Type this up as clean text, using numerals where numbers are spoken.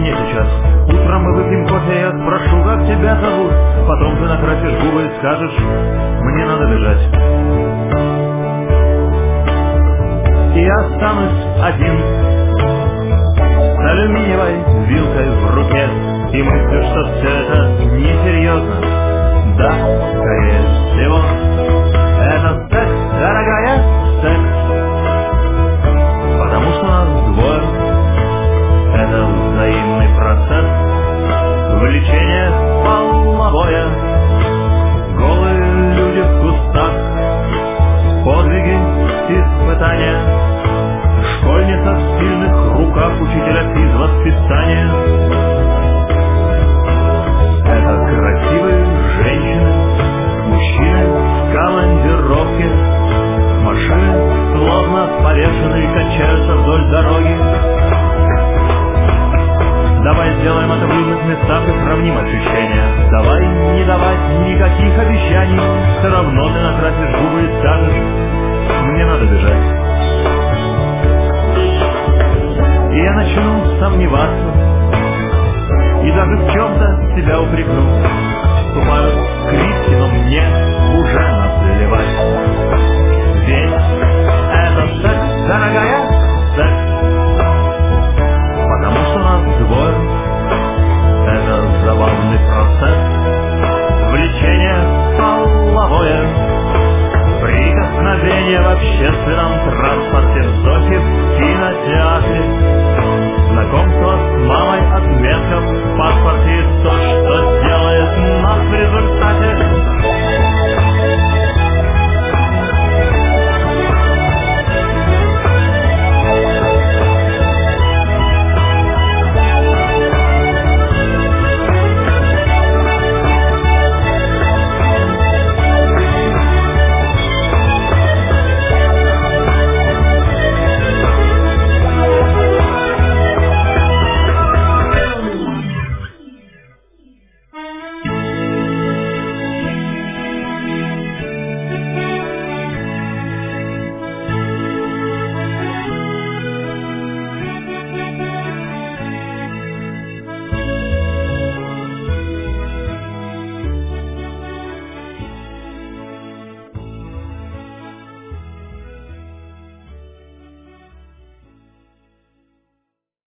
мне сейчас. Утром мы выпьем кофе, я спрошу, как тебя зовут. Потом ты накрасишь губы и скажешь, мне надо бежать. И я останусь один с алюминиевой вилкой в руке и мыслю, что все это несерьезно. Да, скорее всего, это секс, дорогая, секс. Потому что нас двое. Это взаимный процесс. Влечение половое. Голые люди в кустах. Подвиги, испытания. Школьница в сильных руках учителя физвоспитания. Это красивые женщины, мужчины в командировке. Машины, словно повешенные, качаются вдоль дороги. Давай сделаем это в людных местах и сравним ощущения. Давай не давать никаких обещаний. Все равно ты накрасишь губы и скажешь, мне надо бежать. И я начну сомневаться и даже в чем-то себя упрекну. Ступаю к Кристи, но мне уже наплевать. Ведь это секс, дорогая, секс.